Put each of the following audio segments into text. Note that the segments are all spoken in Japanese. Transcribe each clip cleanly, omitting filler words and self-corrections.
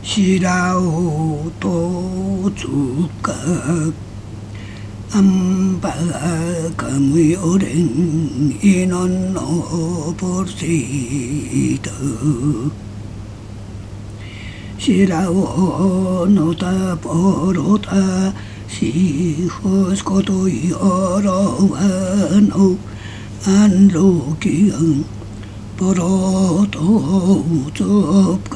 白尾とつか安巴かむよれんいののぼしと白尾のたぼろたしほすことよろわのあんろきがんぼろとつか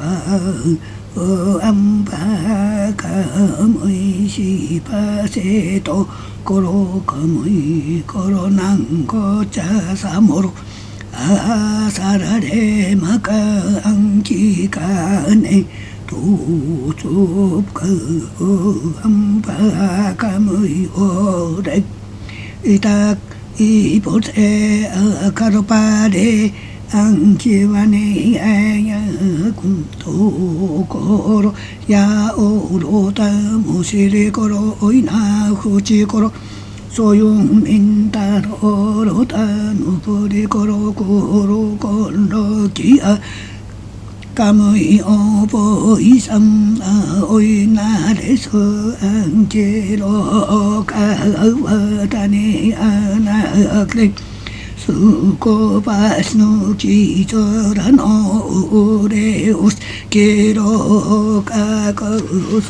安巴かむいしぱせところかむいころなんこちゃさもろあさられまかあんきかねとつか安巴かむいおれいたいぼせあかろぱれ安気はねややくんところやおろたもしりころおいなふちころそういうみんたろろたのぶりころころころきやかむいおぼいさんあおいなれそあんけろかわたねあなくれすこばしのきぞらのうれをすけろかくす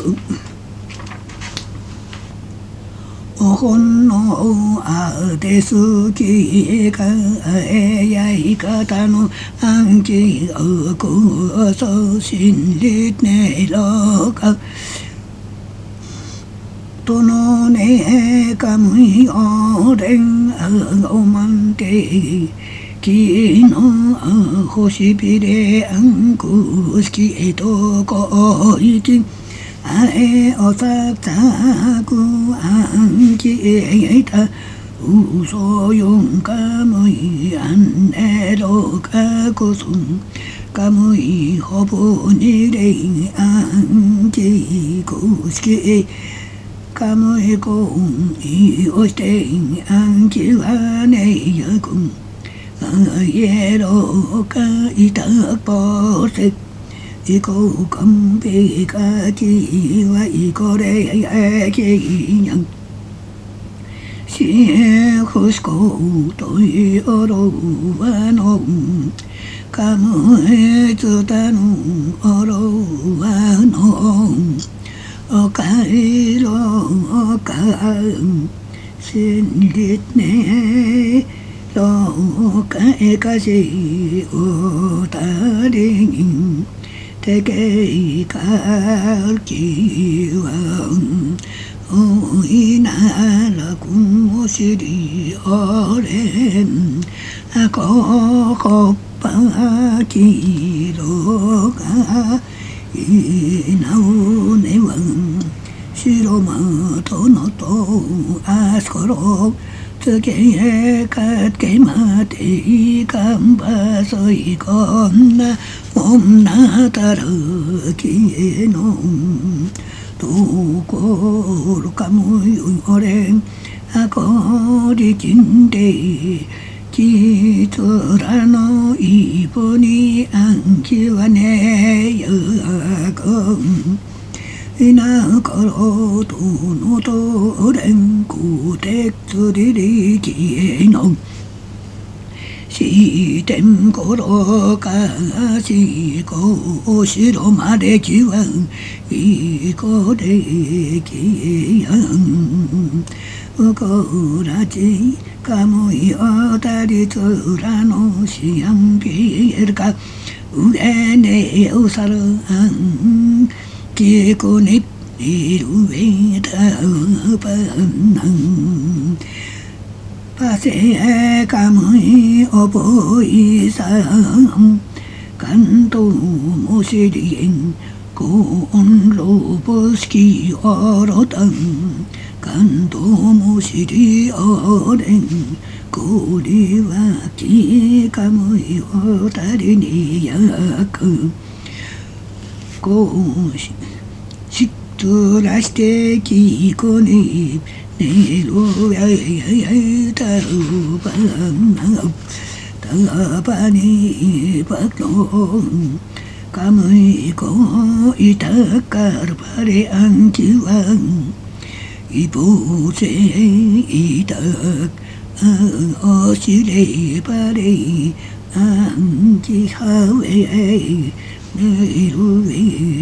おほんのあですきかえやいかたのあんきおくそしんりねろかとのねかむいおれんあおまんてきのほしびれあんくすきえとこいきあえおさたくあんきえたうそよんかむいあんねろかこすんかむいほぼにれんあんきくすきかむいこんいおしてんあんきはねやくんあえろかいたぽせいこかんべかきはいこれやきやんしえほしこといおろわのかむえつたのおろわのおかえろおかせんりねろかえかしおたりんてけいかきわんおいならくんおしりおれんあここぱきろがいなうねわんしろまとのとあすころつけえかけまていかんばそいこんなおんなたらきえのところかむよれんあこりきんできつらのいぼにあんきはねやくんいなかろとのとれんくてつりりきえのしてんころかしこしろまできわんいこできやんうこらちかむよたりつらのしやんびえるかうえねうさるあんきこにいるえたばんパセカムイおぼいさん関東もしりんこんろぼしきおろたん関東もしりおれんこりはきかむいおたりにやくこうしつらしてきこにねろややたるばんたばにばろん Kami ko itakar pare ang kiwang ibu se itak ang osile pare ang kihawe niluwi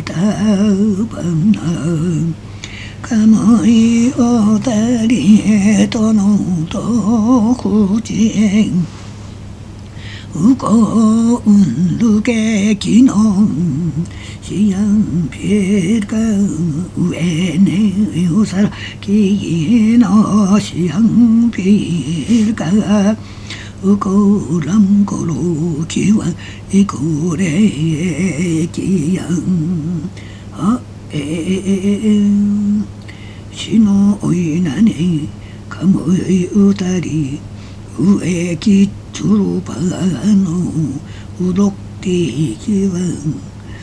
tabang Kamoi otari tono to kujeng uko unduke kinon siyang pirka uene usar kino siyang pirka uko ram koro kiwa ikure kiyang shino oinane kamoi utari ue kituru pagano udokti kiwan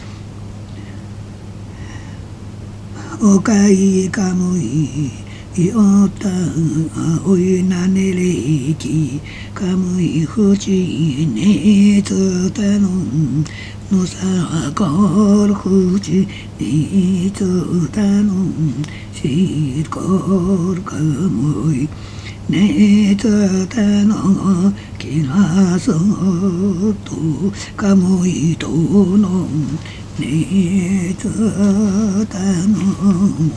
okai kamoi iota oinane reiki kamoi fuji ne tutanon no sakor fuji ne tutanon shikor kamoi ne tutanon kinaso to kamoi to no ne tutanon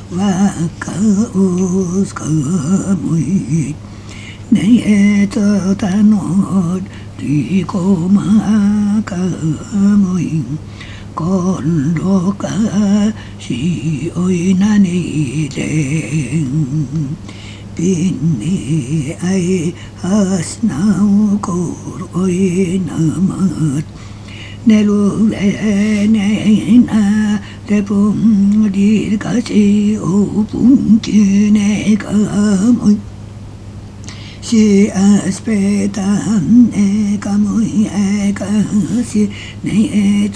wakaos kamoi ne tutanon Riko makamoi kondo ka si oinani den pinni ai hasnau kor oinamat nelu nena tepung dir kasi opung kine kamoi si aspetan kamoi kasi ne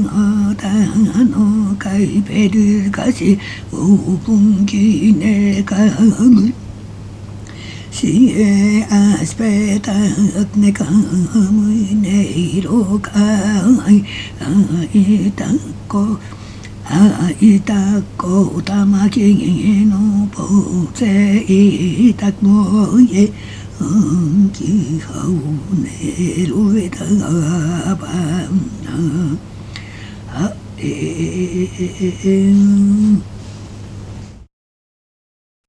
tano kai pedir kasi upung kine kamoi si aspetan ne kamoi ne ro kai itako itako tamaki no pose itakmo ye Ki hau ne lue ta ba ha